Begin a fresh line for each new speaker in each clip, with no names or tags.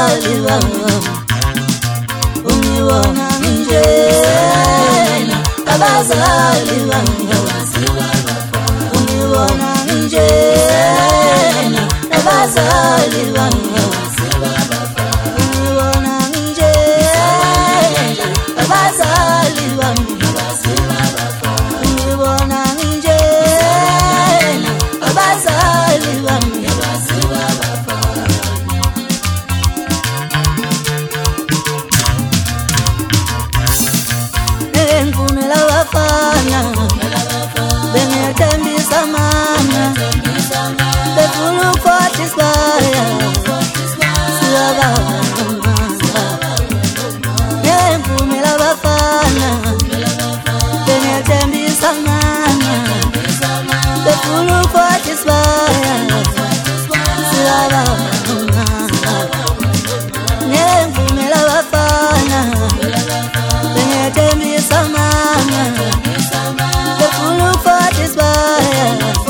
abazali bami ungibona nje abazali bami ungibona nje abazali bami ungibona nje abazali bami ungibona nje abazali bami ngivumela abafana bengethembisa mama befuna ukufatisbaya ngivumela abafana bengethembisa mama befuna ukufatisbaya ngivumela abafana bengethembisa mama befuna ukufatisbaya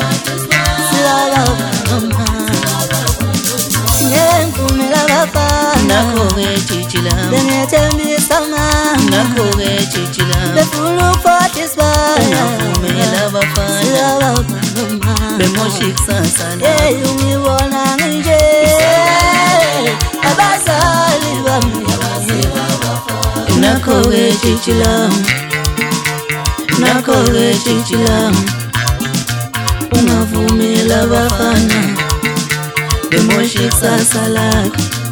ngivumela abafana bengethembisa mama befuna ukufatisbaya ungibona nje abazali bami
nakho-ke tshitshi lami ungavumeli abafana bemoshe ikusasa lakho